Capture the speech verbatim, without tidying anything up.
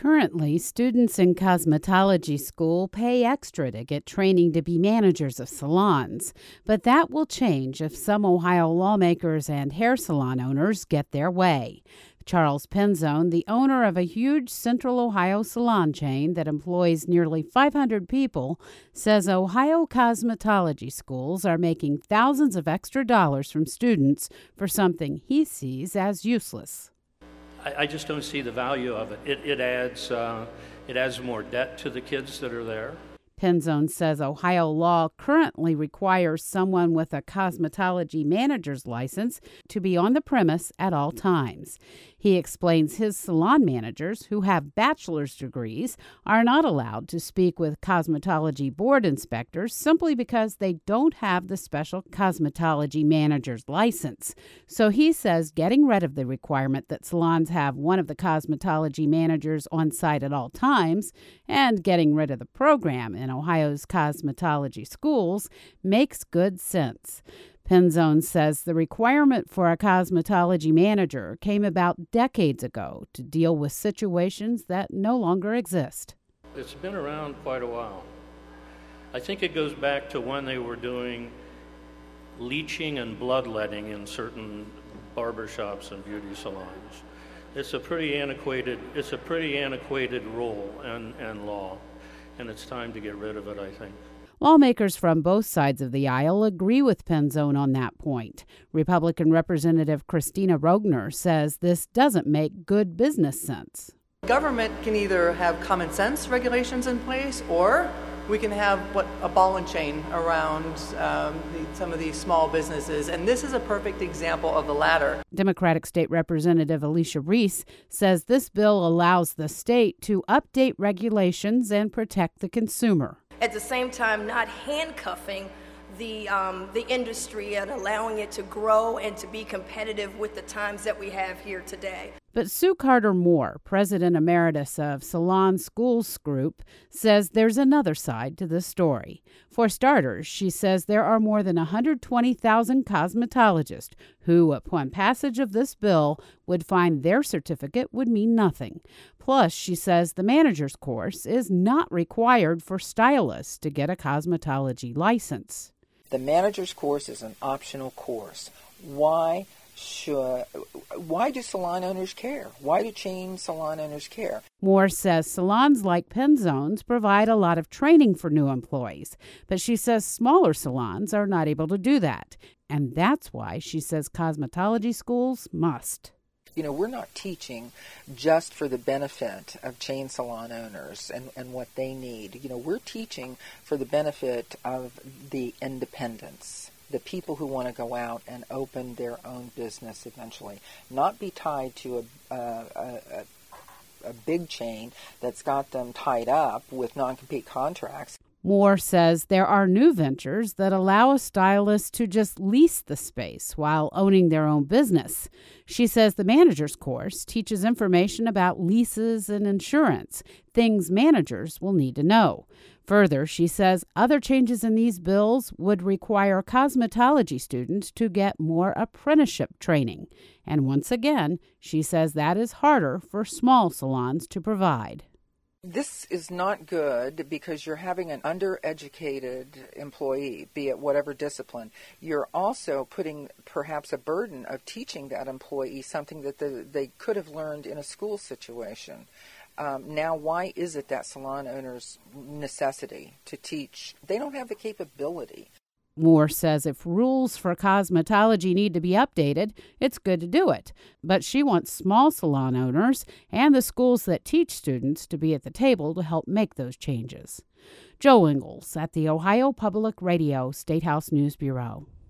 Currently, students in cosmetology school pay extra to get training to be managers of salons, but that will change if some Ohio lawmakers and hair salon owners get their way. Charles Penzone, the owner of a huge Central Ohio salon chain that employs nearly five hundred people, says Ohio cosmetology schools are making thousands of extra dollars from students for something he sees as useless. I just don't see the value of it. It, it adds uh, it adds more debt to the kids that are there. Penzone says Ohio law currently requires someone with a cosmetology manager's license to be on the premise at all times. He explains his salon managers, who have bachelor's degrees, are not allowed to speak with cosmetology board inspectors simply because they don't have the special cosmetology manager's license. So he says getting rid of the requirement that salons have one of the cosmetology managers on site at all times and getting rid of the program in Ohio's cosmetology schools makes good sense. Penzone says the requirement for a cosmetology manager came about decades ago to deal with situations that no longer exist. It's been around quite a while. I think it goes back to when they were doing leeching and bloodletting in certain barbershops and beauty salons. It's a pretty antiquated, it's a pretty antiquated rule and, and law, and it's time to get rid of it, I think. Lawmakers from both sides of the aisle agree with Penzone on that point. Republican Representative Christina Rogner says this doesn't make good business sense. Government can either have common sense regulations in place, or we can have what a ball and chain around um, the, some of these small businesses, and this is a perfect example of the latter. Democratic State Representative Alicia Reese says this bill allows the state to update regulations and protect the consumer. At the same time, not handcuffing the um, the industry and allowing it to grow and to be competitive with the times that we have here today. But Sue Carter Moore, president emeritus of Salon Schools Group, says there's another side to the story. For starters, she says there are more than one hundred twenty thousand cosmetologists who, upon passage of this bill, would find their certificate would mean nothing. Plus, she says the manager's course is not required for stylists to get a cosmetology license. The manager's course is an optional course. Why? Should, why do salon owners care? Why do chain salon owners care? Moore says salons like Penzone's provide a lot of training for new employees, but she says smaller salons are not able to do that. And that's why she says cosmetology schools must. You know, we're not teaching just for the benefit of chain salon owners and, and what they need. You know, we're teaching for the benefit of the independents. The people who want to go out and open their own business eventually, not be tied to a, uh, a, a, a big chain that's got them tied up with non-compete contracts. Moore says there are new ventures that allow a stylist to just lease the space while owning their own business. She says the manager's course teaches information about leases and insurance, things managers will need to know. Further, she says other changes in these bills would require cosmetology students to get more apprenticeship training. And once again, she says that is harder for small salons to provide. This is not good because you're having an undereducated employee, be it whatever discipline. You're also putting perhaps a burden of teaching that employee something that the, they could have learned in a school situation. Um, now, why is it that salon owners' necessity to teach? They don't have the capability. Moore says if rules for cosmetology need to be updated, it's good to do it. But she wants small salon owners and the schools that teach students to be at the table to help make those changes. Joe Ingles at the Ohio Public Radio State House News Bureau.